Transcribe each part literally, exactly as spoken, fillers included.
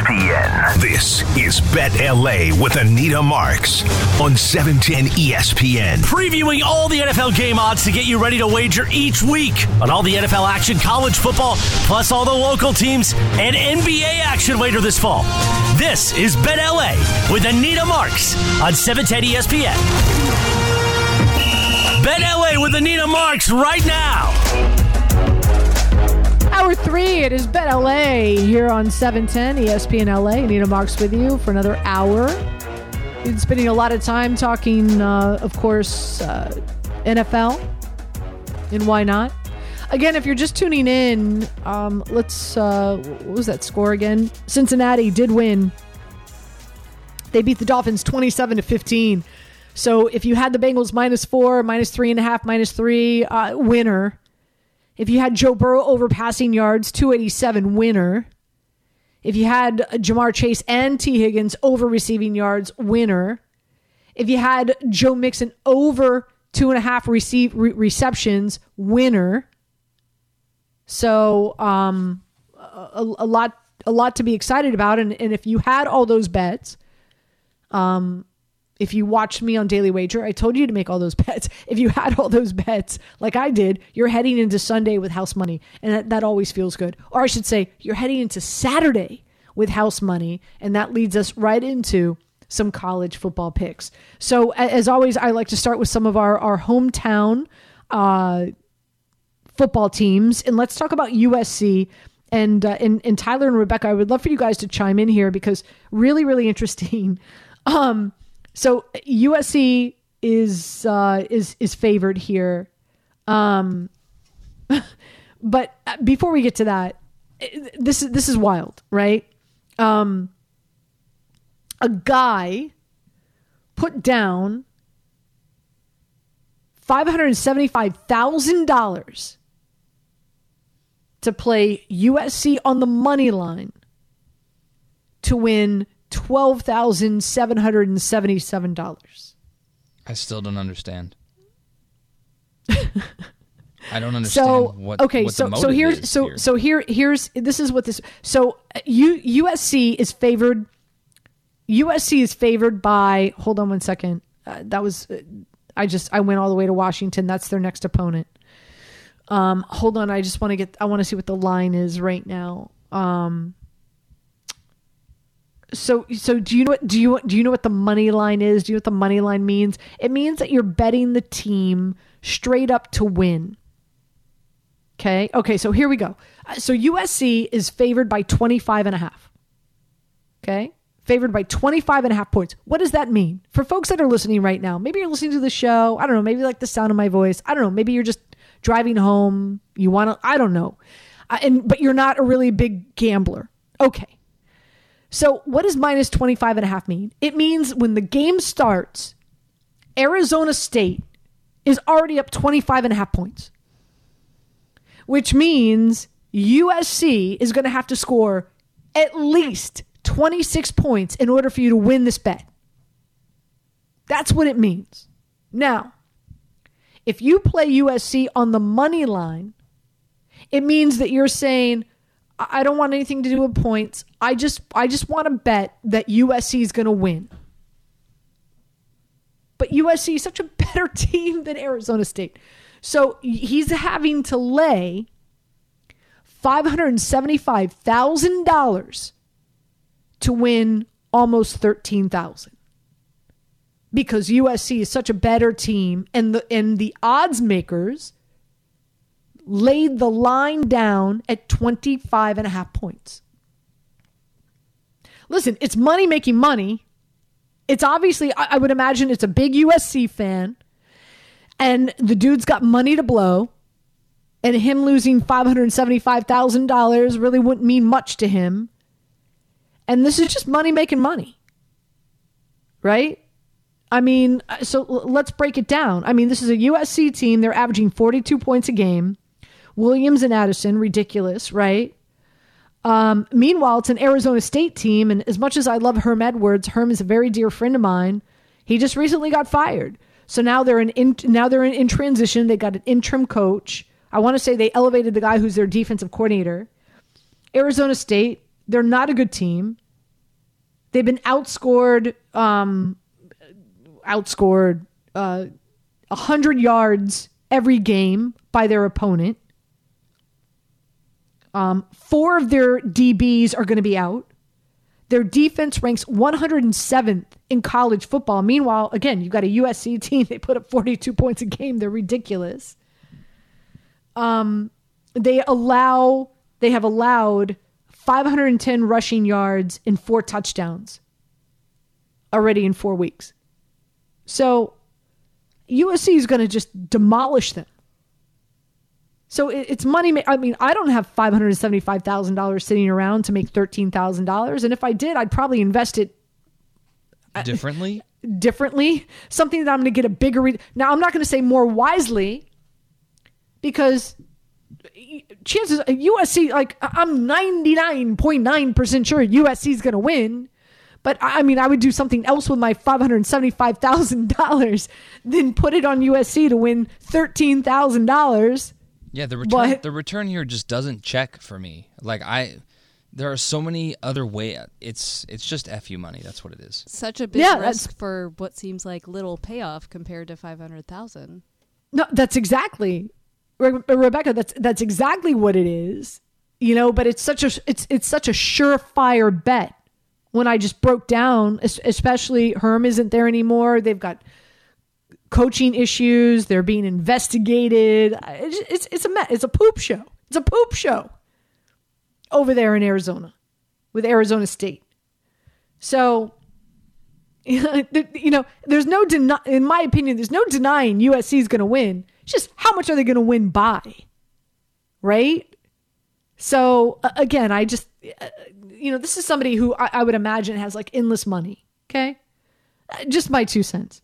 P N. This is Bet L A with Anita Marks on seven ten E S P N. Previewing all the N F L game odds to get you ready to wager each week on all the N F L action, college football, plus all the local teams and N B A action later this fall. This is Bet L A with Anita Marks on seven ten E S P N. Bet L A with Anita Marks right now. Hour three, it is Bet L A here on seven ten E S P N L A. Anita Marks with you for another hour. We've been spending a lot of time talking, uh, of course, uh, N F L, and why not? Again, if you're just tuning in, um, let's, uh, what was that score again? Cincinnati did win. They beat the Dolphins twenty-seven to fifteen. So if you had the Bengals minus four, minus three and a half, minus three, uh, winner. If you had Joe Burrow over passing yards, two eighty-seven, winner. If you had Jamar Chase and T. Higgins over receiving yards, winner. If you had Joe Mixon over two and a half receive, re- receptions, winner. So um, a, a lot, a lot to be excited about. And, and if you had all those bets, um, if you watched me on Daily Wager, I told you to make all those bets. If you had all those bets, like I did, you're heading into Sunday with house money. And that, that always feels good. Or I should say, you're heading into Saturday with house money. And that leads us right into some college football picks. So as always, I like to start with some of our, our hometown uh, football teams. And let's talk about U S C. And, uh, and, and Tyler and Rebecca, I would love for you guys to chime in here because really, really interesting. Um, So U S C is uh, is is favored here, um, but before we get to that, this is this is wild, right? Um, a guy put down five hundred seventy-five thousand dollars to play U S C on the money line to win twelve thousand seven hundred seventy-seven dollars. I still don't understand. I don't understand so, what, okay, what so, the motive so here's, is so, here. So here, here's, this is what this, so U, USC is favored, U S C is favored by, hold on one second. Uh, that was, uh, I just, I went all the way to Washington. That's their next opponent. Um, hold on. I just want to get, I want to see what the line is right now. Um, So, so do you know what, do you, do you know what the money line is? Do you know what the money line means? It means that you're betting the team straight up to win. Okay. Okay. So here we go. So U S C is favored by twenty-five and a half. Okay. Favored by twenty-five and a half points. What does that mean for folks that are listening right now? Maybe you're listening to the show. I don't know. Maybe you like the sound of my voice. I don't know. Maybe you're just driving home. You want to, I don't know. Uh, and, but you're not a really big gambler. Okay. So what does minus twenty-five and a half mean? It means when the game starts, Arizona State is already up twenty-five and a half points, which means U S C is going to have to score at least twenty-six points in order for you to win this bet. That's what it means. Now, if you play U S C on the money line, it means that you're saying, I don't want anything to do with points. I just I just want to bet that U S C is going to win. But U S C is such a better team than Arizona State. So he's having to lay five hundred seventy-five thousand dollars to win almost thirteen thousand dollars. Because U S C is such a better team and the and the odds makers laid the line down at twenty-five and a half points. Listen, it's money making money. It's obviously, I would imagine it's a big U S C fan. And the dude's got money to blow. And him losing five hundred seventy-five thousand dollars really wouldn't mean much to him. And this is just money making money. Right? I mean, so let's break it down. I mean, this is a U S C team. They're averaging forty-two points a game. Williams and Addison, ridiculous, right? Um, meanwhile, it's an Arizona State team, and as much as I love Herm Edwards, Herm is a very dear friend of mine. He just recently got fired, so now they're in, in now they're in, in transition. They got an interim coach. I want to say they elevated the guy who's their defensive coordinator. Arizona State, they're not a good team. They've been outscored, um, outscored uh, one hundred yards every game by their opponent. Um, four of their D Bs are going to be out. Their defense ranks one hundred seventh in college football. Meanwhile, again, you've got a U S C team. They put up forty-two points a game. They're ridiculous. Um, they allow, they have allowed five hundred ten rushing yards and four touchdowns already in four weeks. So U S C is going to just demolish them. So it's money. I mean, I don't have five hundred seventy-five thousand dollars sitting around to make thirteen thousand dollars. And if I did, I'd probably invest it differently. Differently. Something that I'm going to get a bigger. Re- now, I'm not going to say more wisely because chances U S C, like I'm ninety-nine point nine percent sure U S C is going to win. But I mean, I would do something else with my five hundred seventy-five thousand dollars than put it on U S C to win thirteen thousand dollars. Yeah, the return But- the return here just doesn't check for me. Like I, there are so many other ways. It's it's just F U money. That's what it is. Such a big Yeah, that's- risk for what seems like little payoff compared to five hundred thousand. No, that's exactly, Re- Rebecca. That's that's exactly what it is. You know, but it's such a it's it's such a surefire bet. When I just broke down, es- especially Herm isn't there anymore. They've got coaching issues. They're being investigated. It's it's, it's a mess. It's a poop show. It's a poop show over there in Arizona with Arizona State. So, you know, there's no deny, in my opinion, there's no denying U S C is going to win. It's just how much are they going to win by, right? So uh, again, I just, uh, you know, this is somebody who I, I would imagine has like endless money. Okay, uh, just my two cents.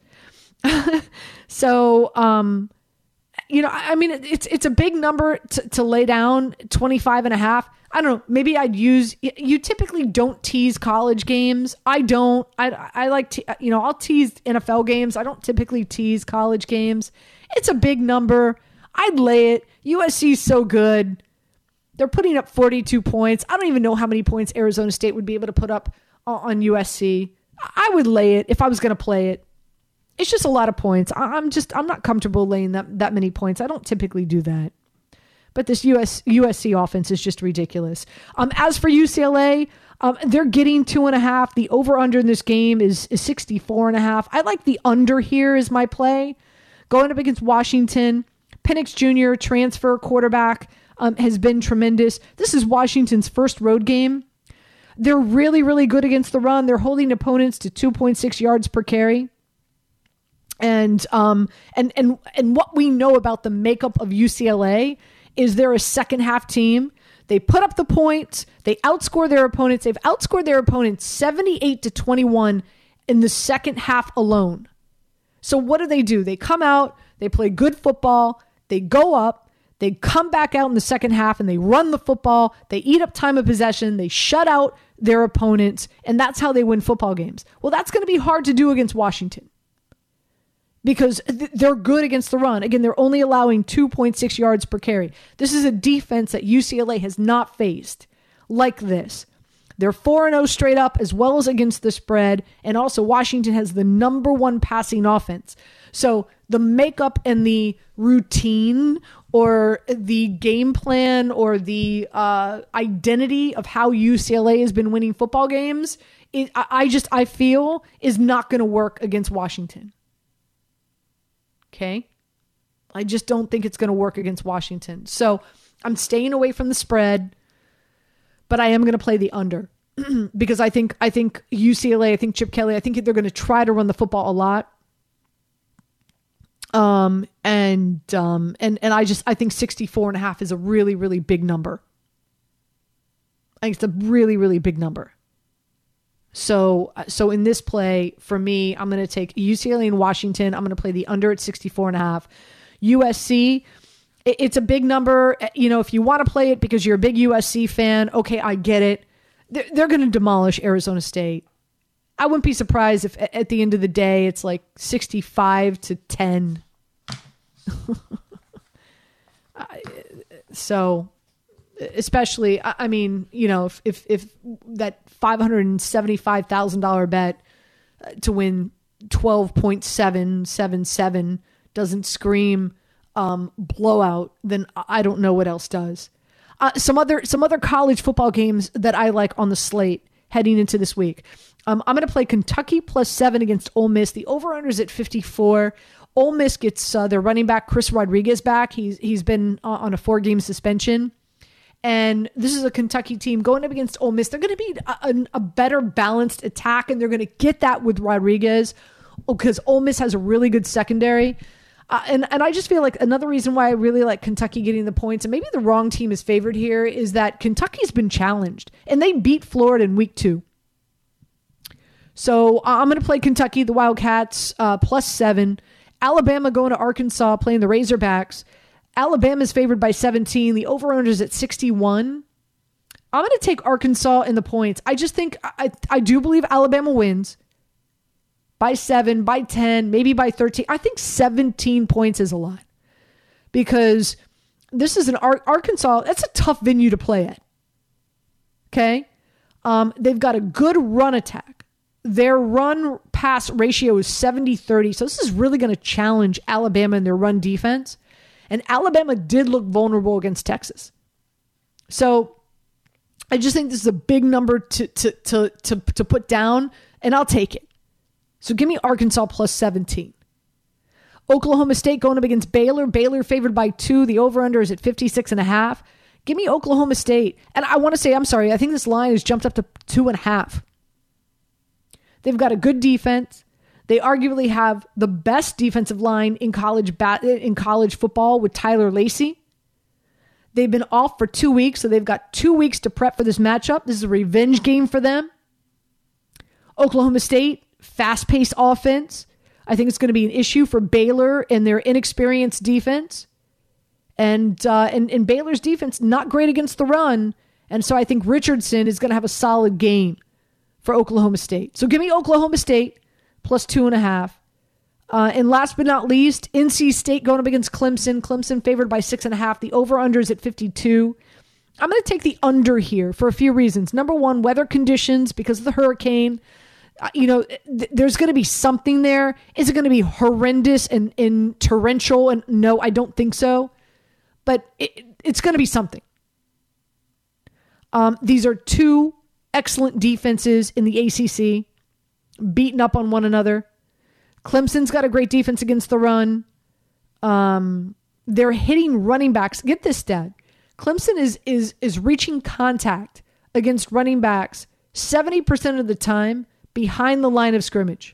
So, um, you know, I, I mean, it, it's it's a big number to, to lay down, twenty-five and a half. I don't know. Maybe I'd use, you typically don't tease college games. I don't, I, I like to, you know, I'll tease N F L games. I don't typically tease college games. It's a big number. I'd lay it. U S C is so good. They're putting up forty-two points. I don't even know how many points Arizona State would be able to put up on U S C. I would lay it if I was going to play it. It's just a lot of points. I'm just, I'm not comfortable laying that, that many points. I don't typically do that. But this U S U S C offense is just ridiculous. Um, as for U C L A, um, they're getting two and a half. The over under in this game is, is sixty-four and a half. I like the under here as my play. Going up against Washington, Penix Junior, transfer quarterback, um, has been tremendous. This is Washington's first road game. They're really, really good against the run. They're holding opponents to two point six yards per carry. And um and and and what we know about the makeup of U C L A is they're a second half team. They put up the points. They outscore their opponents. They've outscored their opponents seventy-eight to twenty-one in the second half alone. So what do they do? They come out, they play good football, they go up, they come back out in the second half and they run the football, they eat up time of possession, they shut out their opponents, and that's how they win football games. Well, that's going to be hard to do against Washington, because they're good against the run. Again, they're only allowing two point six yards per carry. This is a defense that U C L A has not faced like this. They're four and oh straight up as well as against the spread. And also Washington has the number one passing offense. So the makeup and the routine or the game plan or the uh, identity of how U C L A has been winning football games, it, I, I just, I feel is not going to work against Washington. Okay. I just don't think it's going to work against Washington. So I'm staying away from the spread, but I am going to play the under because I think, I think U C L A, I think Chip Kelly, I think they're going to try to run the football a lot. Um, and, um, and, and I just, I think sixty-four and a half is a really, really big number. I think it's a really, really big number. So, so in this play, for me, I'm going to take U C L A and Washington. I'm going to play the under at sixty-four and a half. U S C, it's a big number. You know, if you want to play it because you're a big U S C fan, okay, I get it. They're, they're going to demolish Arizona State. I wouldn't be surprised if at the end of the day, it's like sixty-five to ten. So, Especially, I I mean, you know, if if, if that five hundred seventy-five thousand dollars bet to win twelve point seven seven seven doesn't scream um, blowout, then I don't know what else does. Uh, some other some other college football games that I like on the slate heading into this week. Um, I'm going to play Kentucky plus seven against Ole Miss. The over-under is at fifty-four. Ole Miss gets uh, their running back Chris Rodriguez back. He's he's been uh, on a four-game suspension. And this is a Kentucky team going up against Ole Miss. They're going to be a, a, a better balanced attack, and they're going to get that with Rodriguez because Ole Miss has a really good secondary. Uh, and, and I just feel like another reason why I really like Kentucky getting the points, and maybe the wrong team is favored here, is that Kentucky's been challenged, and they beat Florida in week two. So uh, I'm going to play Kentucky, the Wildcats, uh, plus seven. Alabama going to Arkansas, playing the Razorbacks. Alabama is favored by seventeen. The over-under is at sixty-one. I'm going to take Arkansas in the points. I just think, I, I do believe Alabama wins by seven, by ten, maybe by thirteen. I think seventeen points is a lot because this is an Ar- Arkansas. That's a tough venue to play at. Okay. Um, they've got a good run attack. Their run pass ratio is seventy thirty. So this is really going to challenge Alabama in their run defense. And Alabama did look vulnerable against Texas. So I just think this is a big number to, to, to, to, to put down, and I'll take it. So give me Arkansas plus seventeen. Oklahoma State going up against Baylor. Baylor favored by two. The over-under is at fifty-six and a half. Give me Oklahoma State. And I want to say, I'm sorry, I think this line has jumped up to two and a half. They've got a good defense. They arguably have the best defensive line in college bat- in college football with Tyler Lacey. They've been off for two weeks, so they've got two weeks to prep for this matchup. This is a revenge game for them. Oklahoma State, fast-paced offense. I think it's going to be an issue for Baylor and their inexperienced defense. And, uh, and, and Baylor's defense, not great against the run. And so I think Richardson is going to have a solid game for Oklahoma State. So give me Oklahoma State plus two and a half. Uh, and last but not least, N C State going up against Clemson. Clemson favored by six and a half. The over-under is at fifty-two. I'm going to take the under here for a few reasons. Number one, weather conditions because of the hurricane. Uh, you know, th- there's going to be something there. Is it going to be horrendous and, and torrential? And no, I don't think so. But it, it's going to be something. Um, these are two excellent defenses in the A C C, beating up on one another. Clemson's got a great defense against the run. Um, they're hitting running backs. Get this stat. Clemson is is is reaching contact against running backs seventy percent of the time behind the line of scrimmage.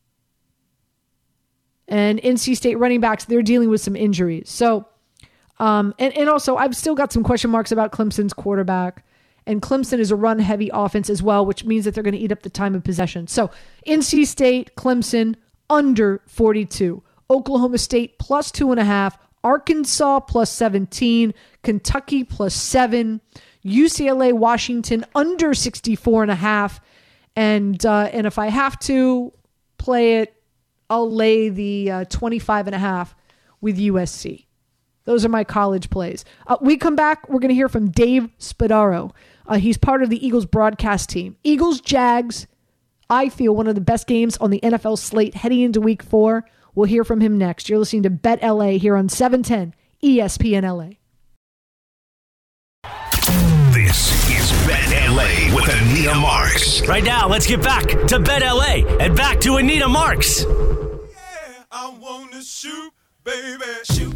And N C State running backs, they're dealing with some injuries. So, um, and, and also, I've still got some question marks about Clemson's quarterback. And Clemson is a run-heavy offense as well, which means that they're going to eat up the time of possession. So, N C State, Clemson, under forty-two. Oklahoma State, plus two and a half. Arkansas, plus seventeen. Kentucky, plus seven. U C L A, Washington, under sixty-four and a half. And, uh, and if I have to play it, I'll lay the uh, twenty-five and a half with U S C. Those are my college plays. Uh, we come back, we're going to hear from Dave Spadaro. Uh, he's part of the Eagles broadcast team. Eagles, Jags, I feel one of the best games on the N F L slate heading into week four. We'll hear from him next. You're listening to Bet L A here on seven ten E S P N L A. This is Bet L A with Anita Marks. Right now, let's get back to Bet L A and back to Anita Marks. Yeah, I want to shoot, baby, shoot.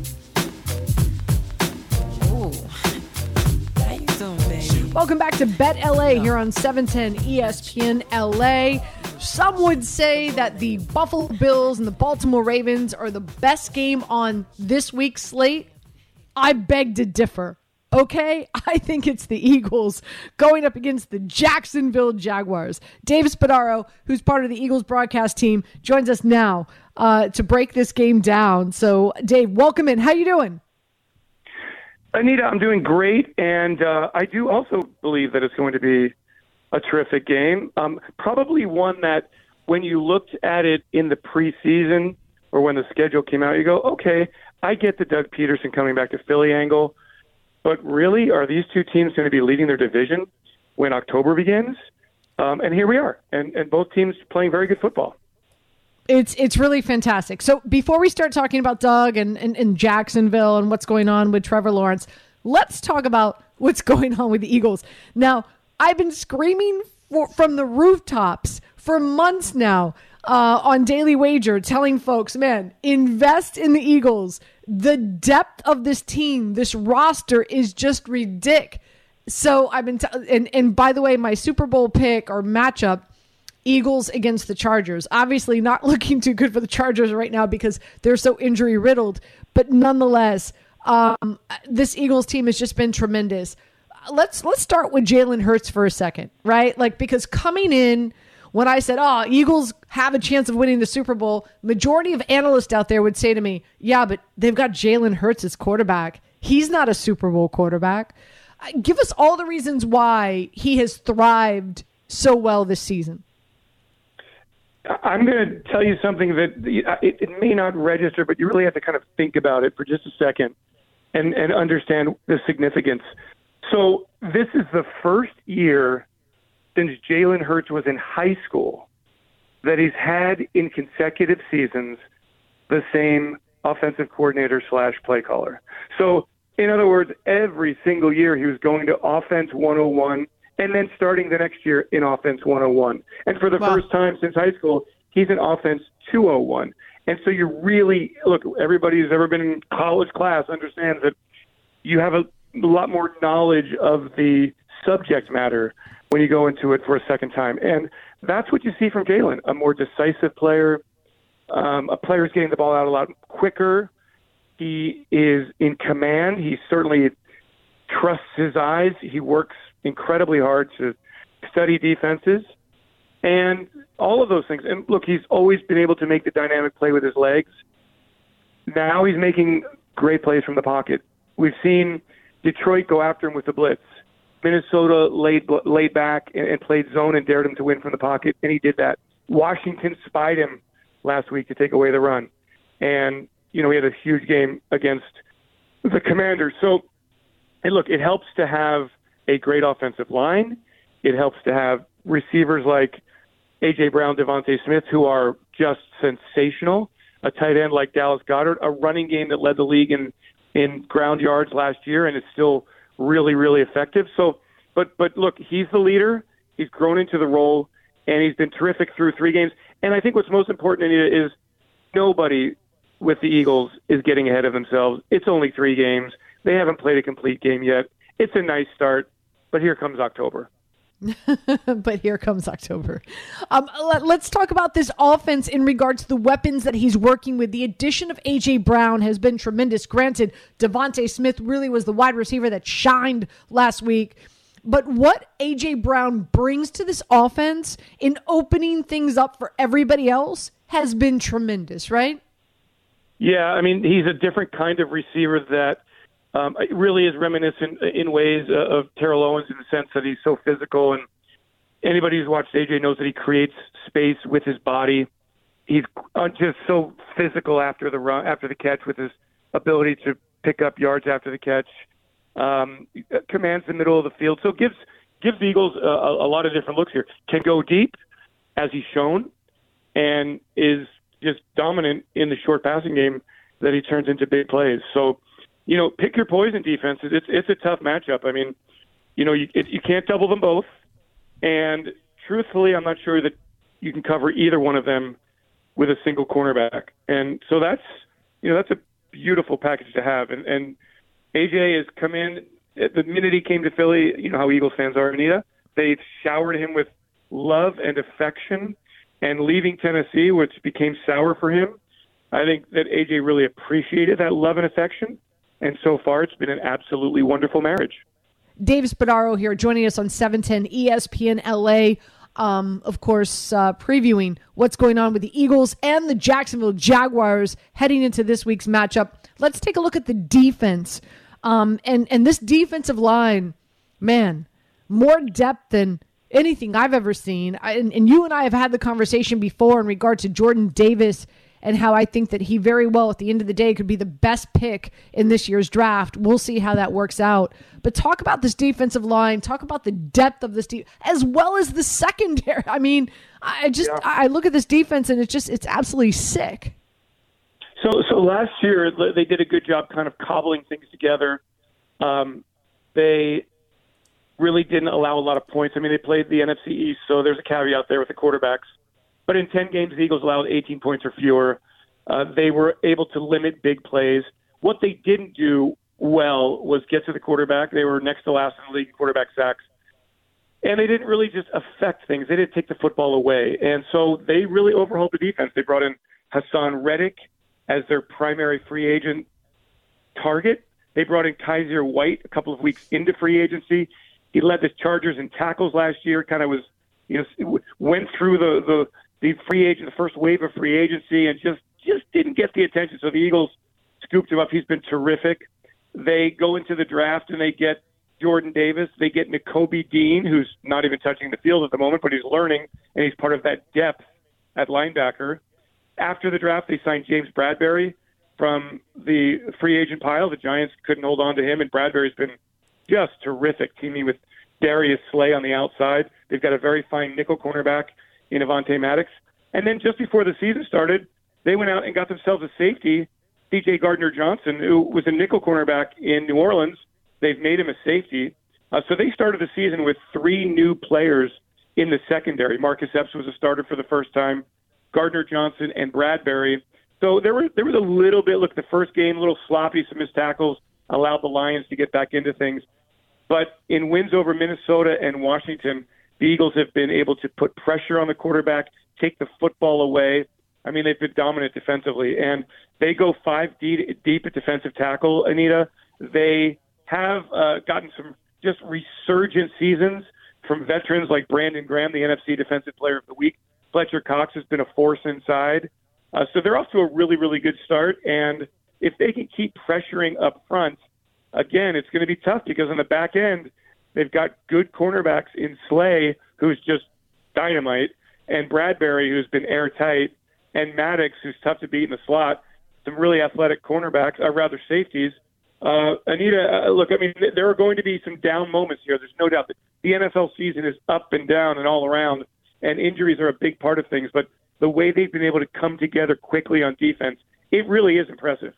Welcome back to Bet L A here on seven ten E S P N L A. Some would say that the Buffalo Bills and the Baltimore Ravens are the best game on this week's slate. I beg to differ. Okay? I think it's the Eagles going up against the Jacksonville Jaguars. Dave Spadaro, who's part of the Eagles broadcast team, joins us now uh, to break this game down. So, Dave, welcome in. How you doing? Anita, I'm doing great, and uh, I do also believe that it's going to be a terrific game. Um, probably one that when you looked at it in the preseason or when the schedule came out, you go, okay, I get the Doug Peterson coming back to Philly angle. but really, are these two teams going to be leading their division when October begins? Um, and here we are, and, and both teams playing very good football. It's it's really fantastic. So before we start talking about Doug and, and, and Jacksonville and what's going on with Trevor Lawrence, let's talk about what's going on with the Eagles. Now, I've been screaming for, from the rooftops for months now uh, on Daily Wager, telling folks, man, invest in the Eagles. The depth of this team, this roster is just ridiculous. So I've been, t- and, and by the way, my Super Bowl pick or matchup, Eagles against the Chargers. Obviously not looking too good for the Chargers right now because they're so injury riddled, but nonetheless, um, this Eagles team has just been tremendous. Let's, let's start with Jalen Hurts for a second, right? Like, because coming in, when I said, oh, Eagles have a chance of winning the Super Bowl, majority of analysts out there would say to me, yeah, but they've got Jalen Hurts as quarterback. He's not a Super Bowl quarterback. Give us all the reasons why he has thrived so well this season. I'm going to tell you something that it, it may not register, but you really have to kind of think about it for just a second and, and understand the significance. So this is the first year since Jalen Hurts was in high school that he's had in consecutive seasons the same offensive coordinator slash play caller. So in other words, every single year he was going to offense one oh one and then starting the next year in offense one oh one. And for the wow. first time since high school, he's in offense two oh one. And so you really, look, everybody who's ever been in college class understands that you have a lot more knowledge of the subject matter when you go into it for a second time. And that's what you see from Jalen, a more decisive player, um, a player who's getting the ball out a lot quicker. He is in command. He certainly trusts his eyes. He works incredibly hard to study defenses and all of those things. And look, he's always been able to make the dynamic play with his legs. Now he's making great plays from the pocket. We've seen Detroit go after him with the blitz. Minnesota laid laid back and, and played zone and dared him to win from the pocket, and he did that. Washington spied him last week to take away the run. And, you know, he had a huge game against the Commanders. So, and look, it helps to have a great offensive line. It helps to have receivers like A J. Brown, Devontae Smith, who are just sensational, a tight end like Dallas Goedert, a running game that led the league in, in ground yards last year and is still really, really effective. So, but but look, he's the leader. He's grown into the role, and he's been terrific through three games. And I think what's most important is nobody with the Eagles is getting ahead of themselves. It's only three games. They haven't played a complete game yet. It's a nice start, but here comes October. But here comes October. Um, let, let's talk about this offense in regards to the weapons that he's working with. The addition of A J. Brown has been tremendous. Granted, Devontae Smith really was the wide receiver that shined last week. But what A J. Brown brings to this offense in opening things up for everybody else has been tremendous, right? Yeah, I mean, he's a different kind of receiver that Um, it really is reminiscent in ways uh, of Terrell Owens in the sense that he's so physical, and anybody who's watched A J knows that he creates space with his body. He's uh, just so physical after the run, after the catch, with his ability to pick up yards after the catch. Um, commands the middle of the field, so gives gives the Eagles a, a lot of different looks here. Can go deep, as he's shown, and is just dominant in the short passing game that he turns into big plays. So, you know, pick your poison defenses. It's it's a tough matchup. I mean, you know, you it, you can't double them both. And truthfully, I'm not sure that you can cover either one of them with a single cornerback. And so that's, you know, that's a beautiful package to have. And, and A J has come in, the minute he came to Philly, you know how Eagles fans are, Anita. They've showered him with love and affection. And leaving Tennessee, which became sour for him, I think that A J really appreciated that love and affection. And so far, it's been an absolutely wonderful marriage. Dave Spadaro here joining us on seven ten E S P N L A. Um, of course, uh, previewing what's going on with the Eagles and the Jacksonville Jaguars heading into this week's matchup. Let's take a look at the defense. Um, and, and this defensive line, man, more depth than anything I've ever seen. I, and, and you and I have had the conversation before in regard to Jordan Davis and how I think that he very well at the end of the day could be the best pick in this year's draft. We'll see how that works out. But talk about this defensive line, talk about the depth of this team, as well as the secondary. I mean, I just, yeah. I look at this defense and it's just, it's absolutely sick. So, so last year they did a good job kind of cobbling things together. Um, they really didn't allow a lot of points. I mean, they played the N F C East, so there's a caveat there with the quarterbacks. But in ten games, the Eagles allowed eighteen points or fewer. Uh, they were able to limit big plays. What they didn't do well was get to the quarterback. They were next to last in the league in quarterback sacks. And they didn't really just affect things. They didn't take the football away. And so they really overhauled the defense. They brought in Hassan Reddick as their primary free agent target. They brought in Kaiser White a couple of weeks into free agency. He led the Chargers in tackles last year, kind of was, you know, went through the, the, the free agent, the first wave of free agency, and just, just didn't get the attention. So the Eagles scooped him up. He's been terrific. They go into the draft and they get Jordan Davis. They get Nakobe Dean, who's not even touching the field at the moment, but he's learning, and he's part of that depth at linebacker. After the draft, they signed James Bradbury from the free agent pile. The Giants couldn't hold on to him, and Bradbury's been just terrific, teaming with Darius Slay on the outside. They've got a very fine nickel cornerback in Avonte Maddox. And then just before the season started, they went out and got themselves a safety, C J Gardner-Johnson, who was a nickel cornerback in New Orleans. They've made him a safety. Uh, so they started the season with three new players in the secondary. Marcus Epps was a starter for the first time, Gardner-Johnson and Bradbury. So there were there was a little bit, look, the first game, a little sloppy, some missed tackles, allowed the Lions to get back into things. But in wins over Minnesota and Washington, the Eagles have been able to put pressure on the quarterback, take the football away. I mean, they've been dominant defensively. And they go five deep, deep at defensive tackle, Anita. They have uh, gotten some just resurgent seasons from veterans like Brandon Graham, the N F C Defensive Player of the Week. Fletcher Cox has been a force inside. Uh, so they're off to a really, really good start. And if they can keep pressuring up front, again, it's going to be tough because on the back end, they've got good cornerbacks in Slay, who's just dynamite, and Bradbury, who's been airtight, and Maddox, who's tough to beat in the slot. Some really athletic cornerbacks, or rather safeties. Uh, Anita, uh, look, I mean, there are going to be some down moments here. There's no doubt that the N F L season is up and down and all around, and injuries are a big part of things. But the way they've been able to come together quickly on defense, it really is impressive.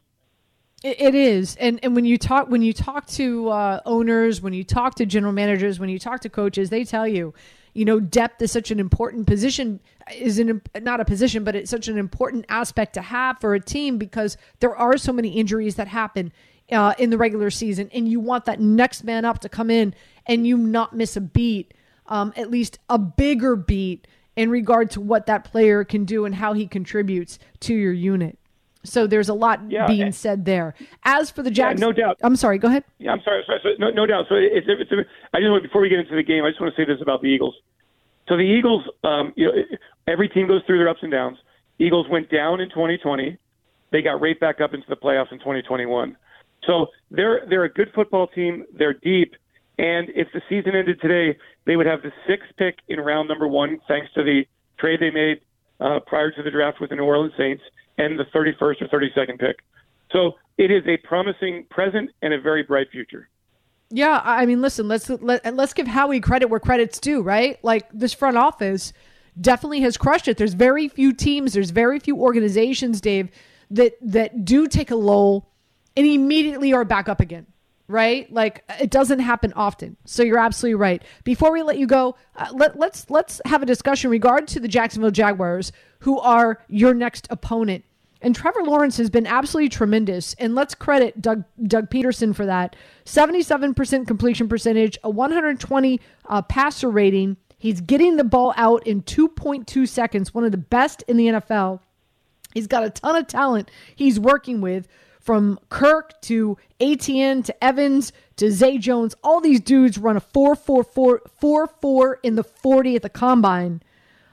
It is, and and when you talk when you talk to uh, owners, when you talk to general managers, when you talk to coaches, they tell you, you know, depth is such an important position, is an, not a position, but it's such an important aspect to have for a team because there are so many injuries that happen uh, in the regular season, and you want that next man up to come in and you not miss a beat, um, at least a bigger beat in regard to what that player can do and how he contributes to your unit. So there's a lot yeah, being and, said there. As for the Jags, yeah, no doubt. I'm sorry. Go ahead. Yeah, I'm sorry. sorry, sorry no, no doubt. So it's, it's, it's I just want, before we get into the game, I just want to say this about the Eagles. So the Eagles, um, you know, every team goes through their ups and downs. Eagles went down in twenty twenty. They got right back up into the playoffs in twenty twenty-one. So they're they're a good football team. They're deep. And if the season ended today, they would have the sixth pick in round number one, thanks to the trade they made uh, prior to the draft with the New Orleans Saints, and the thirty-first or thirty-second pick. So it is a promising present and a very bright future. Yeah, I mean, listen, let's let, let's give Howie credit where credit's due, right? Like, this front office definitely has crushed it. There's very few teams, there's very few organizations, Dave, that that do take a lull and immediately are back up again, right? Like, it doesn't happen often. So you're absolutely right. Before we let you go, uh, let, let's let's have a discussion in regard to the Jacksonville Jaguars, who are your next opponent. And Trevor Lawrence has been absolutely tremendous. And let's credit Doug Doug Peterson for that. seventy-seven percent completion percentage, a one hundred twenty uh, passer rating. He's getting the ball out in two point two seconds, one of the best in the N F L. He's got a ton of talent he's working with, from Kirk to Etienne to Evans to Zay Jones. All these dudes run a four four four, four four in the forty at the combine.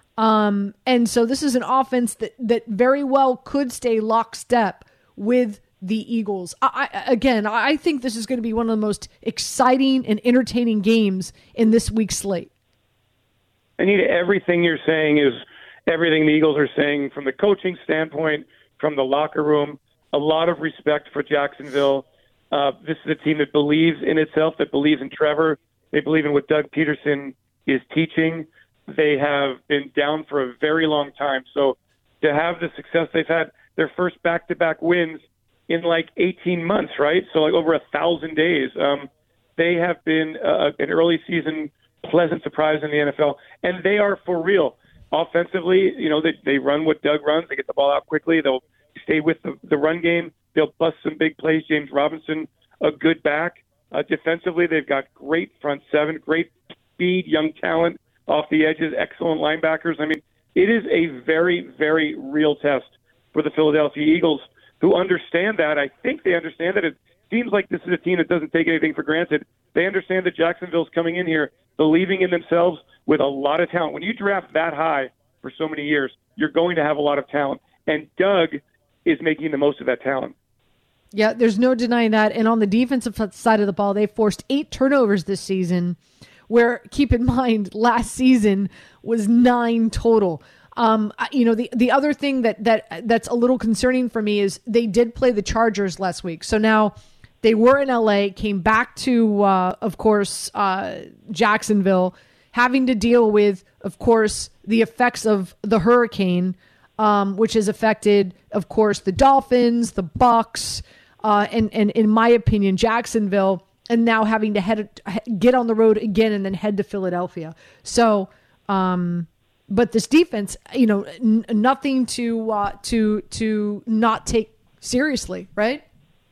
Um, and so this is an offense that, that very well could stay lockstep with the Eagles. I, I, again, I think this is going to be one of the most exciting and entertaining games in this week's slate. Anita, everything you're saying is everything the Eagles are saying from the coaching standpoint, from the locker room. A lot of respect for Jacksonville. Uh, this is a team that believes in itself, that believes in Trevor. They believe in what Doug Peterson is teaching. They have been down for a very long time. So to have the success they've had, their first back-to-back wins in like eighteen months, right? So like over a thousand days. Um, they have been uh, an early season pleasant surprise in the N F L, and they are for real. Offensively, you know, they, they run what Doug runs. They get the ball out quickly. They'll stay with the, the run game. They'll bust some big plays. James Robinson, a good back. Uh, defensively, they've got great front seven, great speed, young talent off the edges, excellent linebackers. I mean, it is a very, very real test for the Philadelphia Eagles, who understand that. I think they understand that. It seems like this is a team that doesn't take anything for granted. They understand that Jacksonville's coming in here believing in themselves with a lot of talent. When you draft that high for so many years, you're going to have a lot of talent. And Doug is making the most of that talent. Yeah, there's no denying that. And on the defensive side of the ball, they forced eight turnovers this season, where, keep in mind, last season was nine total. Um, you know, the, the other thing that, that that's a little concerning for me is they did play the Chargers last week. So now they were in L A, came back to, uh, of course, uh, Jacksonville, having to deal with, of course, the effects of the hurricane, um, which has affected, of course, the Dolphins, the Bucs, uh, and, and in my opinion, Jacksonville, and now having to head get on the road again and then head to Philadelphia. So, um, but this defense, you know, n- nothing to uh, to to not take seriously, right?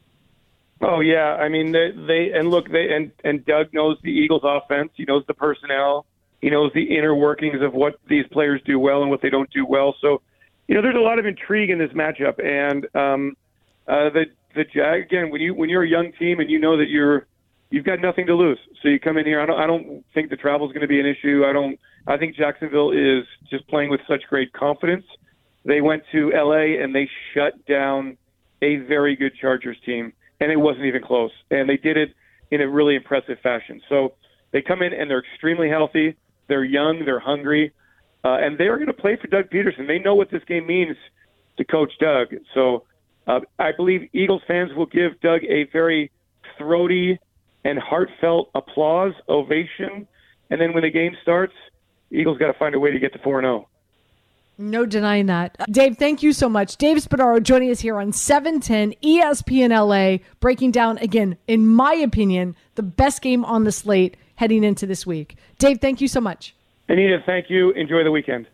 Oh yeah, I mean they, they and look they and and Doug knows the Eagles offense. He knows the personnel. He knows the inner workings of what these players do well and what they don't do well. So, you know, there's a lot of intrigue in this matchup. And um, uh, the the Jag again, when you when you're a young team and you know that you're you've got nothing to lose, so you come in here. I don't I don't think the travel is going to be an issue. I don't. I think Jacksonville is just playing with such great confidence. They went to L A and they shut down a very good Chargers team, and it wasn't even close. And they did it in a really impressive fashion. So they come in and they're extremely healthy. They're young. They're hungry. Uh, and they are going to play for Doug Peterson. They know what this game means to Coach Doug. So uh, I believe Eagles fans will give Doug a very throaty and heartfelt applause, ovation. And then when the game starts, Eagles got to find a way to get to four and oh. No denying that. Dave, thank you so much. Dave Spadaro joining us here on seven ten E S P N L A, breaking down, again, in my opinion, the best game on the slate heading into this week. Dave, thank you so much. Anita, thank you. Enjoy the weekend.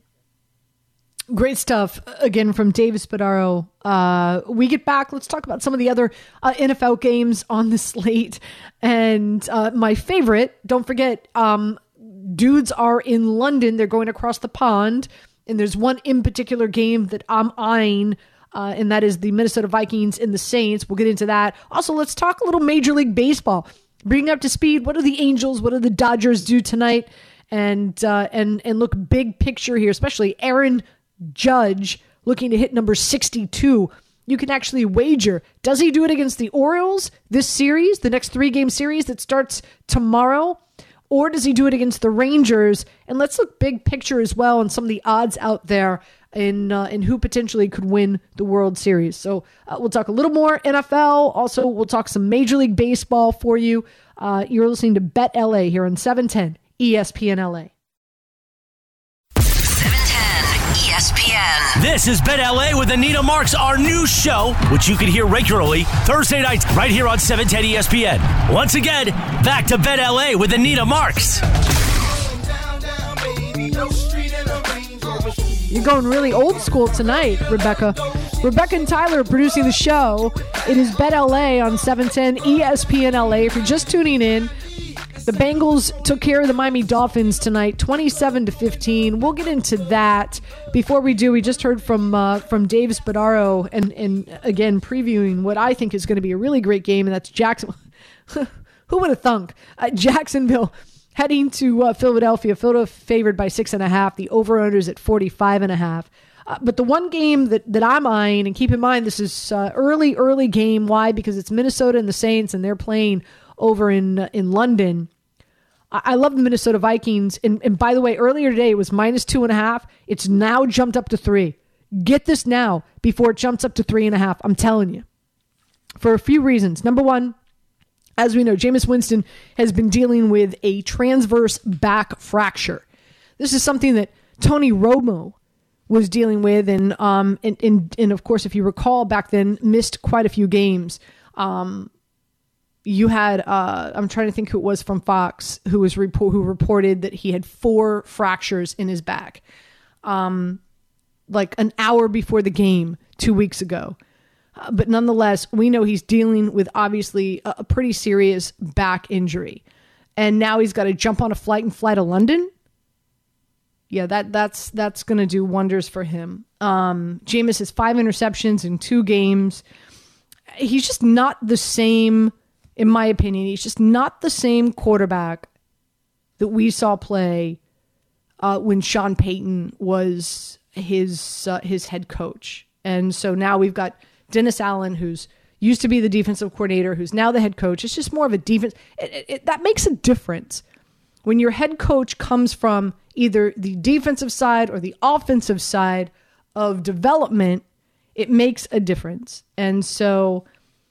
Great stuff, again, from Dave Spadaro. Uh, we get back. Let's talk about some of the other uh, N F L games on the slate. And uh, my favorite, don't forget, um, dudes are in London. They're going across the pond. And there's one in particular game that I'm eyeing, uh, and that is the Minnesota Vikings and the Saints. We'll get into that. Also, let's talk a little Major League Baseball. Bring up to speed, what do the Angels, what do the Dodgers do tonight? And uh, and and look big picture here, especially Aaron Judge looking to hit number sixty-two. You can actually wager. Does he do it against the Orioles this series, the next three-game series that starts tomorrow? Or does he do it against the Rangers? And let's look big picture as well on some of the odds out there in uh, in who potentially could win the World Series. So uh, we'll talk a little more N F L. Also, we'll talk some Major League Baseball for you. Uh, you're listening to Bet L A here on seven ten E S P N L A. seven ten E S P N. This is Bet L A with Anita Marks, our new show, which you can hear regularly Thursday nights right here on seven ten E S P N. Once again, back to Bet L A with Anita Marks. You're going really old school tonight, Rebecca. Rebecca and Tyler producing the show. It is Bet L A on seven ten E S P N L A. If you're just tuning in, the Bengals took care of the Miami Dolphins tonight, twenty-seven to fifteen. We'll get into that. Before we do, we just heard from uh, from Dave Spadaro, and, and again, previewing what I think is going to be a really great game, and that's Jackson. Who would have thunk? Uh, Jacksonville heading to uh, Philadelphia. Philadelphia favored by six and a half. The over-under is at forty-five and a half. Uh, but the one game that, that I'm eyeing, and keep in mind, this is uh, early, early game. Why? Because it's Minnesota and the Saints, and they're playing over in uh, in London. I, I love the Minnesota Vikings. And, and by the way, earlier today it was minus two and a half. It's now jumped up to three. Get this now before it jumps up to three and a half. I'm telling you. For a few reasons. Number one, as we know, Jameis Winston has been dealing with a transverse back fracture. This is something that Tony Romo was dealing with, and um, and, and, and of course, if you recall back then, missed quite a few games. Um, you had, uh, I'm trying to think who it was from Fox, who was report, who reported that he had four fractures in his back, um, like an hour before the game two weeks ago. Uh, but nonetheless, we know he's dealing with obviously a, a pretty serious back injury, and now he's got to jump on a flight and fly to London. Yeah, that that's that's going to do wonders for him. Um, Jameis has five interceptions in two games. He's just not the same, in my opinion. He's just not the same quarterback that we saw play uh, when Sean Payton was his uh, his head coach. And so now we've got Dennis Allen, who's used to be the defensive coordinator, who's now the head coach. It's just more of a defense. It, it, it, that makes a difference. When your head coach comes from either the defensive side or the offensive side of development, it makes a difference. And so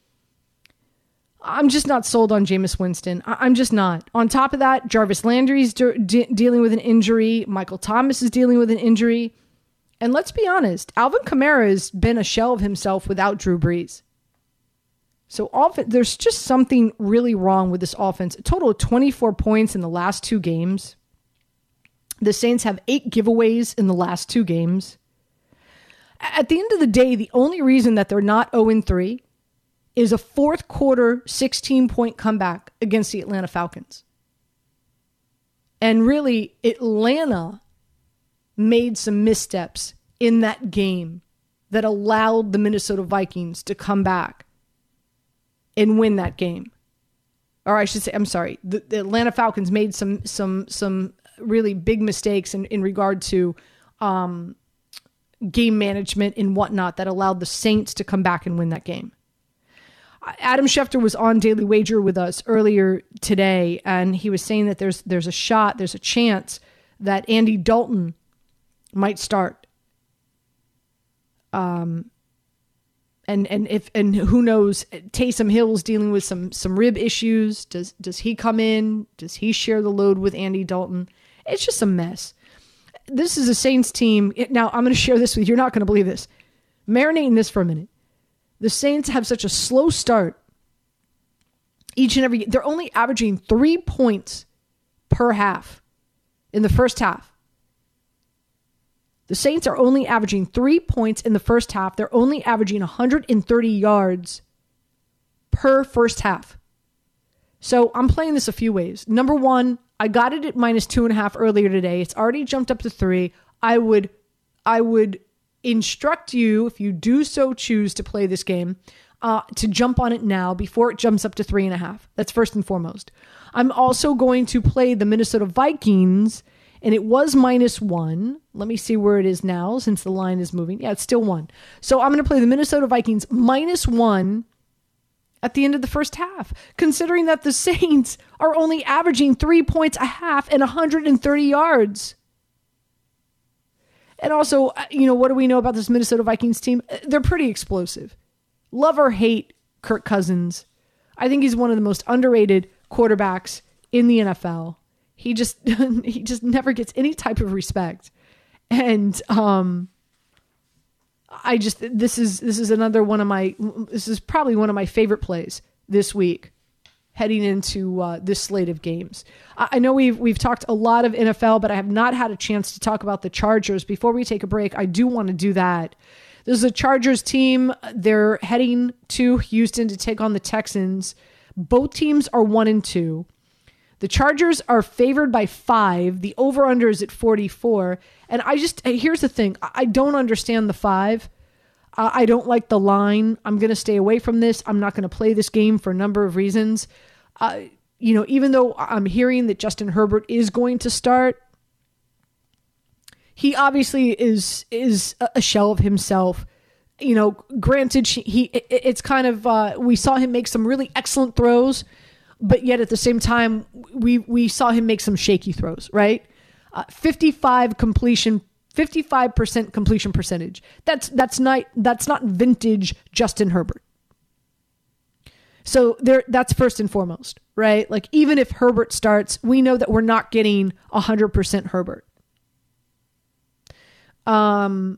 I'm just not sold on Jameis Winston. I'm just not. On top of that, Jarvis Landry's de- de- dealing with an injury. Michael Thomas is dealing with an injury. And let's be honest, Alvin Kamara has been a shell of himself without Drew Brees. So often, there's just something really wrong with this offense. A total of twenty-four points in the last two games. The Saints have eight giveaways in the last two games. At the end of the day, the only reason that they're not oh and three is a fourth quarter sixteen-point comeback against the Atlanta Falcons. And really, Atlanta made some missteps in that game that allowed the Minnesota Vikings to come back and win that game. Or I should say, I'm sorry, the, the Atlanta Falcons made some some some really big mistakes in, in regard to um, game management and whatnot that allowed the Saints to come back and win that game. Adam Schefter was on Daily Wager with us earlier today, and he was saying that there's there's a shot, there's a chance that Andy Dalton might start. Um, and and if and who knows, Taysom Hill's dealing with some some rib issues. Does does he come in? Does he share the load with Andy Dalton? It's just a mess. This is a Saints team. Now I'm going to share this with you. You're not going to believe this. Marinate in this for a minute. The Saints have such a slow start. Each and every, they're only averaging three points per half in the first half. The Saints are only averaging three points in the first half. They're only averaging one hundred thirty yards per first half. So I'm playing this a few ways. Number one, I got it at minus two and a half earlier today. It's already jumped up to three. I would, I would instruct you, if you do so choose to play this game, uh, to jump on it now before it jumps up to three and a half. That's first and foremost. I'm also going to play the Minnesota Vikings, and it was minus one. Let me see where it is now since the line is moving. Yeah, it's still one. So I'm going to play the Minnesota Vikings minus one at the end of the first half, considering that the Saints are only averaging three points a half and one hundred thirty yards. And also, you know, what do we know about this Minnesota Vikings team? They're pretty explosive. Love or hate Kirk Cousins. I think he's one of the most underrated quarterbacks in the N F L. He just he just never gets any type of respect. And um I just this is this is another one of my this is probably one of my favorite plays this week, heading into uh, this slate of games. I know we've we've talked a lot of N F L, but I have not had a chance to talk about the Chargers. Before we take a break, I do want to do that. There's a Chargers team. They're heading to Houston to take on the Texans. Both teams are one and two. The Chargers are favored by five. The over-under is at forty-four. And I just, here's the thing. I don't understand the five. Uh, I don't like the line. I'm going to stay away from this. I'm not going to play this game for a number of reasons. Uh, you know, even though I'm hearing that Justin Herbert is going to start, he obviously is is a shell of himself. You know, granted, he it's kind of, uh, we saw him make some really excellent throws, but yet at the same time, we, we saw him make some shaky throws, right? Uh, fifty-five completion fifty-five percent completion percentage. That's that's not that's not vintage Justin Herbert. So there, that's first and foremost, right? Like even if Herbert starts, we know that we're not getting one hundred percent Herbert. Um,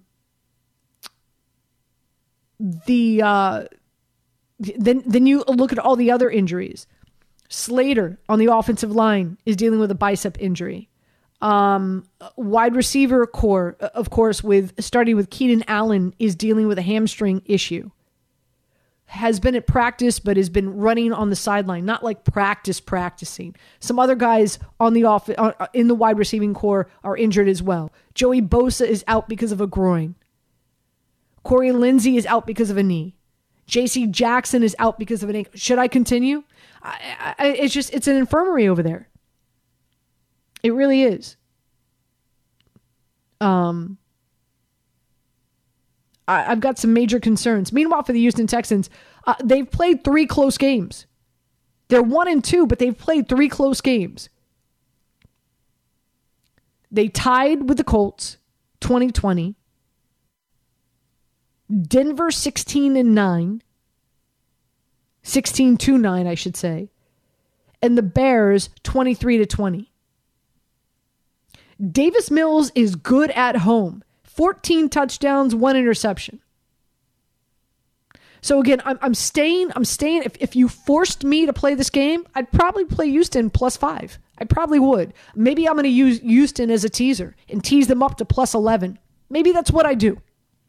the uh, then then you look at all the other injuries. Slater on the offensive line is dealing with a bicep injury. Um, wide receiver core, of course, with starting with Keenan Allen, is dealing with a hamstring issue. Has been at practice, but has been running on the sideline, not like practice practicing. Some other guys on the off uh, in the wide receiving core are injured as well. Joey Bosa is out because of a groin. Corey Lindsey is out because of a knee. J C Jackson is out because of an ankle. Should I continue? I, I, it's just, it's an infirmary over there. It really is. Um, I, I've got some major concerns. Meanwhile, for the Houston Texans, uh, they've played three close games. They're one and two, but they've played three close games. They tied with the Colts, twenty twenty. Denver, sixteen and nine. sixteen to nine, I should say. And the Bears, twenty-three to twenty. Davis Mills is good at home. fourteen touchdowns, one interception. So again, I'm, I'm staying, I'm staying. If, if you forced me to play this game, I'd probably play Houston plus five. I probably would. Maybe I'm going to use Houston as a teaser and tease them up to plus eleven. Maybe that's what I do.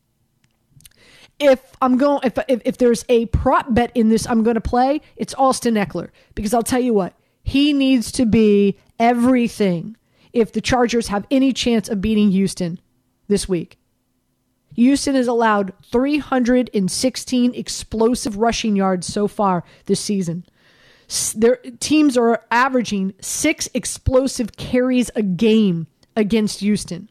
If I'm going, if, if if there's a prop bet in this, I'm going to play. It's Austin Eckler, because I'll tell you what, he needs to be everything if the Chargers have any chance of beating Houston this week. Houston has allowed three hundred sixteen explosive rushing yards so far this season. Their teams are averaging six explosive carries a game against Houston.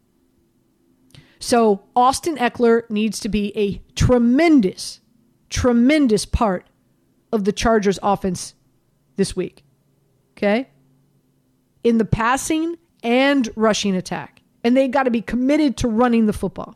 So Austin Eckler needs to be a tremendous, tremendous part of the Chargers offense this week. Okay? In the passing and rushing attack. And they got to be committed to running the football.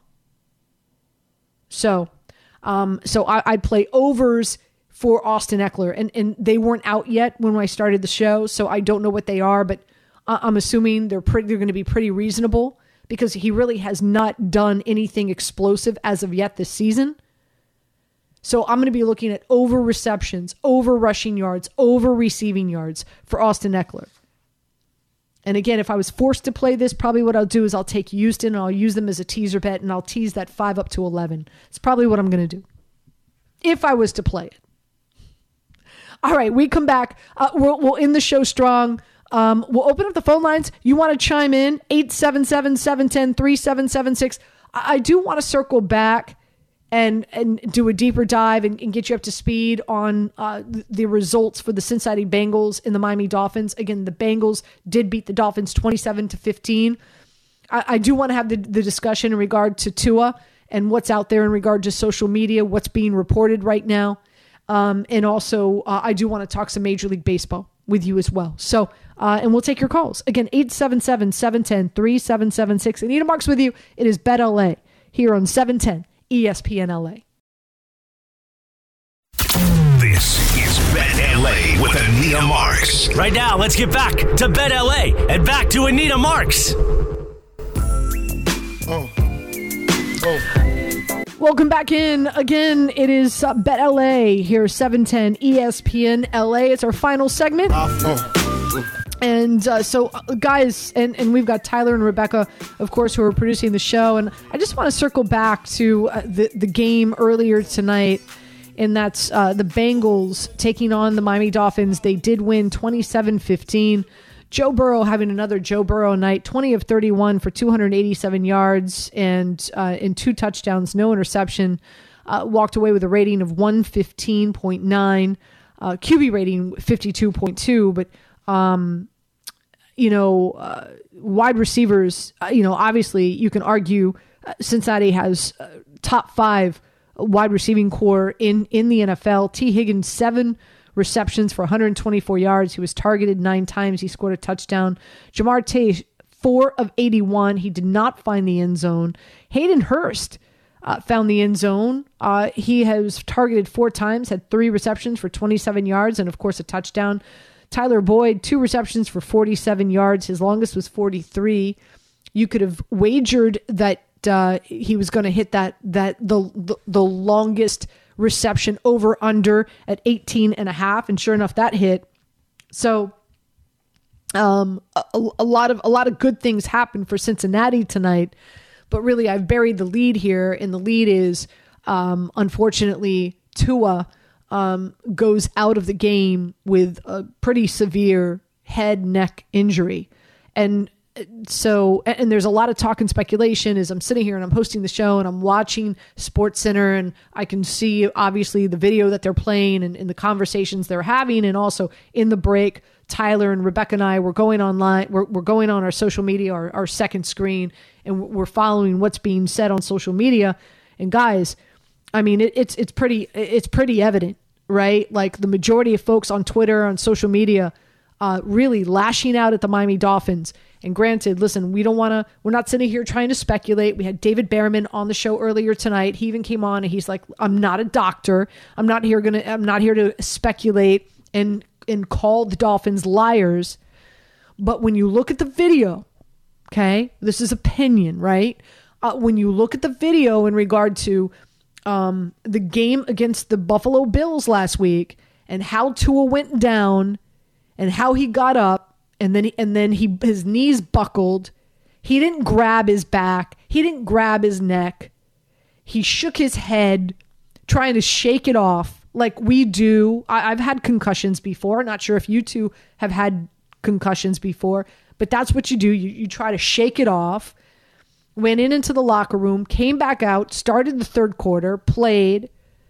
So, um, so I, I'd play overs for Austin Eckler. And, and they weren't out yet when I started the show, so I don't know what they are, but I'm assuming they're pretty, they're going to be pretty reasonable, because he really has not done anything explosive as of yet this season. So I'm going to be looking at over receptions, over rushing yards, over receiving yards for Austin Eckler. And again, if I was forced to play this, probably what I'll do is I'll take Houston and I'll use them as a teaser bet, and I'll tease that five up to eleven. It's probably what I'm going to do if I was to play it. All right, we come back. Uh, we'll, we'll end the show strong. Um, we'll open up the phone lines. You want to chime in? eight seven seven, seven one zero, three seven seven six. I, I do want to circle back and and do a deeper dive and, and get you up to speed on uh, the, the results for the Cincinnati Bengals and the Miami Dolphins. Again, the Bengals did beat the Dolphins twenty-seven to fifteen. I, I do want to have the, the discussion in regard to Tua and what's out there in regard to social media, what's being reported right now. Um, and also, uh, I do want to talk some Major League Baseball with you as well. So, uh, and we'll take your calls. Again, eight seven seven, seven one zero, three seven seven six. Anita Marks with you. It is Bet L A here on seven ten E S P N L A. This is Bet L A with Anita Marks. Right now, let's get back to Bet L A and back to Anita Marks. Oh. Oh. Welcome back in. Again, it is uh, Bet L A here, seven ten E S P N L A. It's our final segment. Oh. And uh, so, uh, guys, and, and we've got Tyler and Rebecca, of course, who are producing the show. And I just want to circle back to uh, the, the game earlier tonight, and that's uh, the Bengals taking on the Miami Dolphins. They did win twenty-seven fifteen. Joe Burrow having another Joe Burrow night, twenty of thirty-one for two hundred eighty-seven yards and uh, and two touchdowns, no interception. Uh, walked away with a rating of one fifteen point nine, uh, Q B rating fifty-two point two. But, um, you know, uh, wide receivers, uh, you know, obviously you can argue uh, Cincinnati has uh, top five wide receiving core in, in the N F L. T. Higgins, seven receptions for one hundred twenty-four yards. He was targeted nine times. He scored a touchdown. Jamar Chase, four of eighty-one. He did not find the end zone. Hayden Hurst uh, found the end zone. Uh, he has targeted four times, had three receptions for twenty-seven yards, and of course a touchdown. Tyler Boyd, two receptions for forty-seven yards. His longest was forty-three. You could have wagered that uh, he was going to hit that that the, the the longest reception over under at eighteen and a half, and sure enough, that hit. So, um, a, a lot of a lot of good things happened for Cincinnati tonight, but really, I've buried the lead here, and the lead is, um, unfortunately, Tua um, goes out of the game with a pretty severe head neck injury, and so, and there's a lot of talk and speculation as I'm sitting here and I'm hosting the show and I'm watching SportsCenter, and I can see obviously the video that they're playing and, and the conversations they're having. And also in the break, Tyler and Rebecca and I were going online. We're, we're going on our social media, our, our second screen, and we're following what's being said on social media. And guys, I mean, it, it's, it's pretty, it's pretty evident, right? Like the majority of folks on Twitter, on social media, uh, really lashing out at the Miami Dolphins. And granted, listen, we don't want to, we're not sitting here trying to speculate. We had David Behrman on the show earlier tonight. He even came on and he's like, I'm not a doctor. I'm not here going to, I'm not here to speculate and, and call the Dolphins liars. But when you look at the video, okay, this is opinion, right? Uh, when you look at the video in regard to um, the game against the Buffalo Bills last week and how Tua went down and how he got up, And then, he, and then he his knees buckled. He didn't grab his back. He didn't grab his neck. He shook his head, trying to shake it off like we do. I, I've had concussions before. Not sure if you two have had concussions before, but that's what you do. You, you try to shake it off. Went in into the locker room, came back out, started the third quarter, played.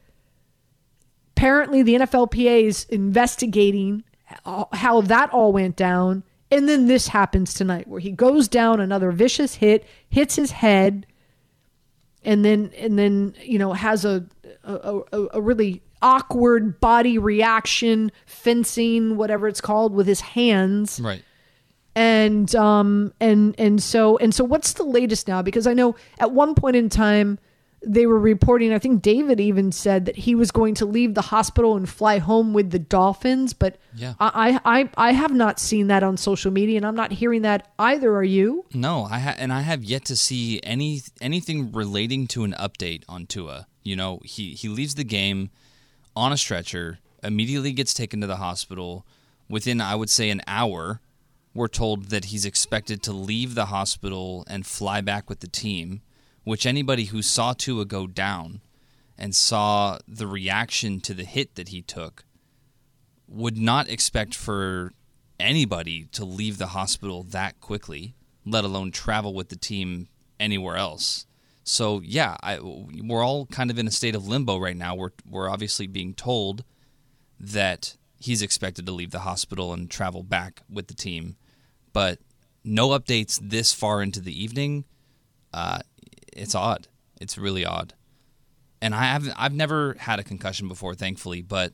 Apparently, the N F L P A is investigating how that all went down. And then this happens tonight where he goes down, another vicious hit, hits his head, and then, and then, you know, has a, a, a, a really awkward body reaction, fencing, whatever it's called, with his hands. Right. And, um, and, and so, and so what's the latest now? Because I know at one point in time, they were reporting, I think David even said that he was going to leave the hospital and fly home with the Dolphins, but yeah. I, I, I have not seen that on social media, and I'm not hearing that either. Are you? No, I ha- and I have yet to see any anything relating to an update on Tua. You know, he, he leaves the game on a stretcher, immediately gets taken to the hospital. Within, I would say, an hour, we're told that he's expected to leave the hospital and fly back with the team, which anybody who saw Tua go down and saw the reaction to the hit that he took would not expect for anybody to leave the hospital that quickly, let alone travel with the team anywhere else. So, yeah, I, we're all kind of in a state of limbo right now. We're, we're obviously being told that he's expected to leave the hospital and travel back with the team, but no updates this far into the evening. Uh, It's odd. It's really odd. And I haven't, I've never had a concussion before, thankfully, but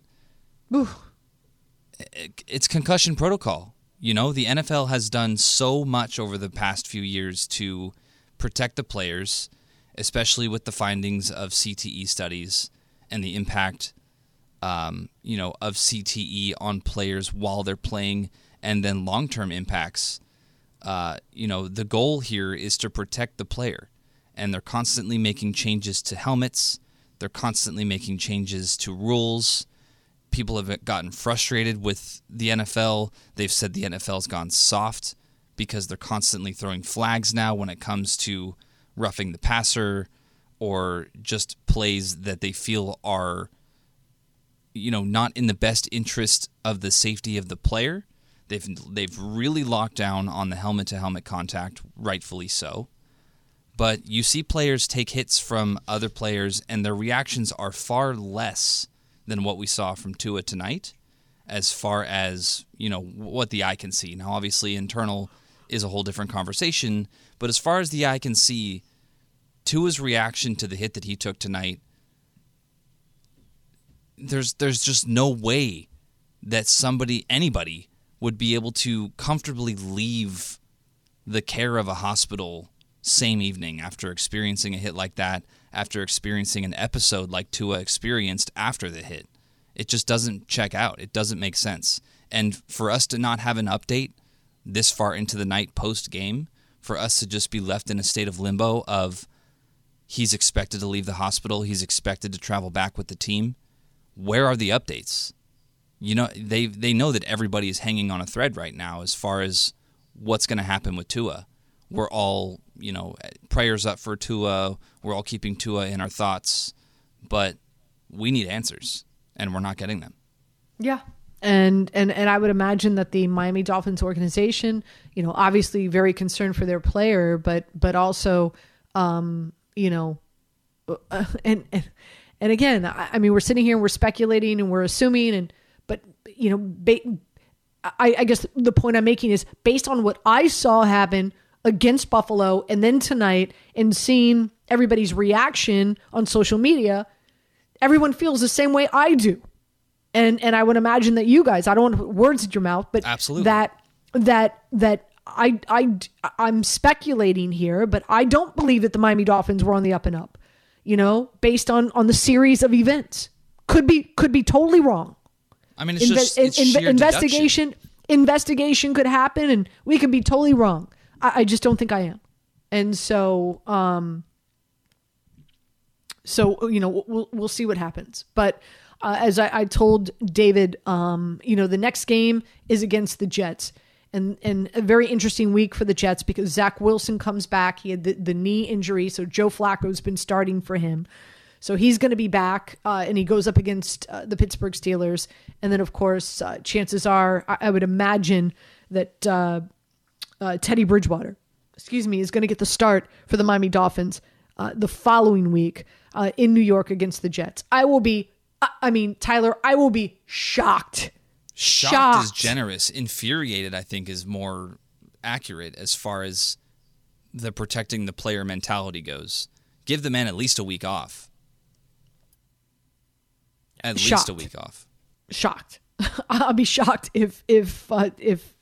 it, it's concussion protocol. You know, the N F L has done so much over the past few years to protect the players, especially with the findings of C T E studies and the impact, um, you know, of C T E on players while they're playing, and then long-term impacts. Uh, you know, the goal here is to protect the player. And they're constantly making changes to helmets. They're constantly making changes to rules. People have gotten frustrated with the N F L. They've said the N F L's gone soft because they're constantly throwing flags now when it comes to roughing the passer or just plays that they feel are, you know, not in the best interest of the safety of the player. They've they've really locked down on the helmet-to-helmet contact, rightfully so. But you see players take hits from other players, and their reactions are far less than what we saw from Tua tonight, as far as, you know, what the eye can see. Now, obviously, internal is a whole different conversation, but as far as the eye can see, Tua's reaction to the hit that he took tonight, there's there's just no way that somebody, anybody, would be able to comfortably leave the care of a hospital same evening after experiencing a hit like that, after experiencing an episode like Tua experienced after the hit. It just doesn't check out. It doesn't make sense. And for us to not have an update this far into the night post-game, for us to just be left in a state of limbo of he's expected to leave the hospital, he's expected to travel back with the team, where are the updates? You know, they they know that everybody is hanging on a thread right now as far as what's going to happen with Tua. We're all, you know, prayers up for Tua. We're all keeping Tua in our thoughts. But we need answers, and we're not getting them. Yeah. And, and and I would imagine that the Miami Dolphins organization, you know, obviously very concerned for their player, but but also, um, you know, uh, and, and and again, I, I mean, we're sitting here and we're speculating and we're assuming, and but you know, ba- I, I guess the point I'm making is based on what I saw happen against Buffalo and then tonight, and seeing everybody's reaction on social media, everyone feels the same way I do. And and I would imagine that you guys, I don't want to put words in your mouth, but Absolutely. that that that I I I'm speculating here, but I don't believe that the Miami Dolphins were on the up and up, you know, based on on the series of events. Could be could be totally wrung. I mean, it's Inve- just it's in- sheer investigation deduction. investigation could happen, and we could be totally wrong. I, I just don't think I am, and so um, so you know we'll we'll see what happens. But uh, as I, I told David, um, you know, the next game is against the Jets, and and a very interesting week for the Jets because Zach Wilson comes back. He had the, the knee injury, so Joe Flacco's been starting for him. So he's going to be back, uh, and he goes up against uh, the Pittsburgh Steelers. And then, of course, uh, chances are, I, I would imagine that uh, uh, Teddy Bridgewater, excuse me, is going to get the start for the Miami Dolphins uh, the following week uh, in New York against the Jets. I will be, I, I mean, Tyler, I will be shocked. Shocked, Shocked. is generous. Infuriated, I think, is more accurate as far as the protecting the player mentality goes. Give the man at least a week off. At Shocked. least a week off. Shocked. I'll be shocked if if uh, if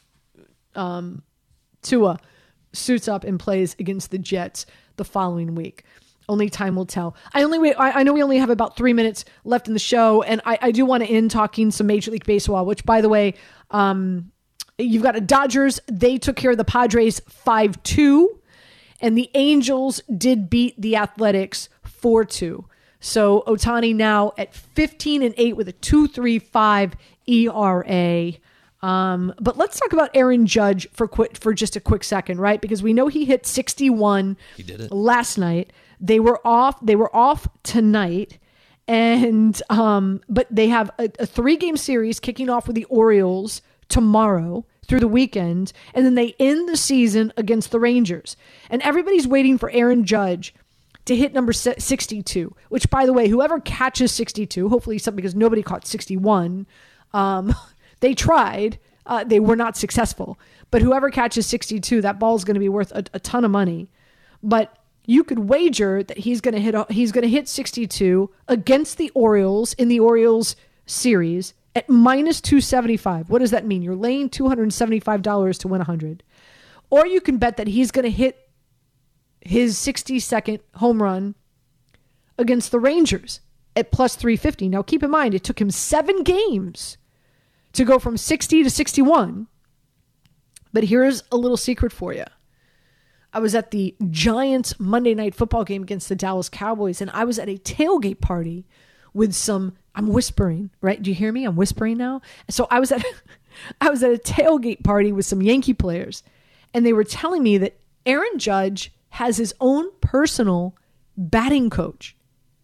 um, Tua suits up and plays against the Jets the following week. Only time will tell. I only wait, I, I know we only have about three minutes left in the show, and I, I do want to end talking some Major League Baseball. Which, by the way, um, you've got a Dodgers. They took care of the Padres five two, and the Angels did beat the Athletics four two. So Ohtani now at fifteen and eight with a two point three five E R A. Um, but let's talk about Aaron Judge for quick, for just a quick second, right? Because we know he hit sixty-one He did it. last night. They were off. They were off tonight, and um, but they have a, a three-game series kicking off with the Orioles tomorrow through the weekend, and then they end the season against the Rangers. And everybody's waiting for Aaron Judge to hit number sixty-two, which, by the way, whoever catches sixty-two, hopefully something, because nobody caught sixty-one. Um, they tried. Uh, they were not successful. But whoever catches sixty-two, that ball is going to be worth a, a ton of money. But you could wager that he's going to hit he's going to hit sixty-two against the Orioles in the Orioles series at minus two seventy-five. What does that mean? You're laying two hundred seventy-five dollars to win one hundred. Or you can bet that he's going to hit his sixty-second home run against the Rangers at plus three fifty. Now, keep in mind, it took him seven games to go from sixty to sixty-one. But here's a little secret for you. I was at the Giants Monday Night Football game against the Dallas Cowboys, and I was at a tailgate party with some, I'm whispering, right? Do you hear me? I'm whispering now. So I was at, I was at a tailgate party with some Yankee players, and they were telling me that Aaron Judge has his own personal batting coach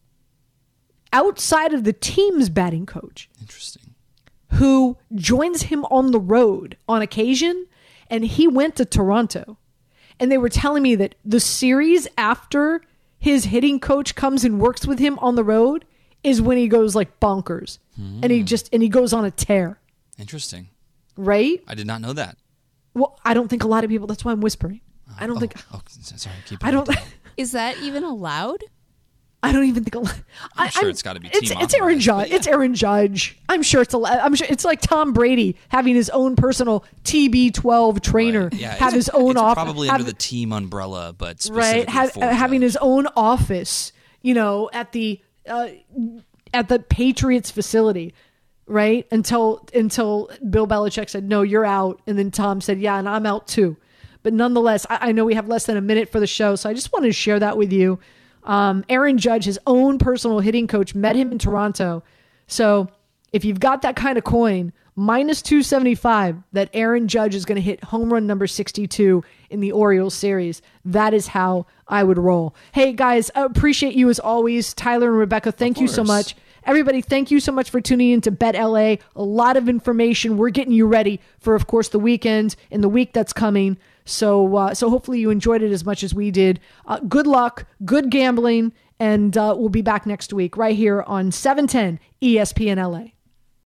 outside of the team's batting coach. Interesting. Who joins him on the road on occasion, and he went to Toronto. And they were telling me that the series after his hitting coach comes and works with him on the road is when he goes like bonkers. Mm. And he just and he goes on a tear. Interesting. Right? I did not know that. Well, I don't think a lot of people, that's why I'm whispering. I don't oh, think oh, sorry, keep I don't Is that even allowed? I don't even think. I, I'm sure I'm, it's got to be. It's, team it's Aaron authorized, Judge. but yeah. It's Aaron Judge. I'm sure it's a. I'm sure it's like Tom Brady having his own personal T B twelve trainer, Right. Yeah, have it's- his own it's office, probably have, under the team umbrella, but right, specifically have, for uh, having Judge. his own office. You know, at the uh, at the Patriots facility, right? Until until Bill Belichick said, "No, you're out," and then Tom said, "Yeah, and I'm out too." But nonetheless, I, I know we have less than a minute for the show, so I just wanted to share that with you. Um, Aaron Judge, his own personal hitting coach, met him in Toronto. So if you've got that kind of coin, minus two seventy-five that Aaron Judge is going to hit home run number sixty-two in the Orioles series. That is how I would roll. Hey, guys, I appreciate you as always. Tyler and Rebecca, thank you so much. Everybody, thank you so much for tuning in to Bet L A. A lot of information. We're getting you ready for, of course, the weekend and the week that's coming. So uh, so hopefully you enjoyed it as much as we did. Uh, good luck, good gambling, and uh, we'll be back next week right here on seven ten E S P N L A.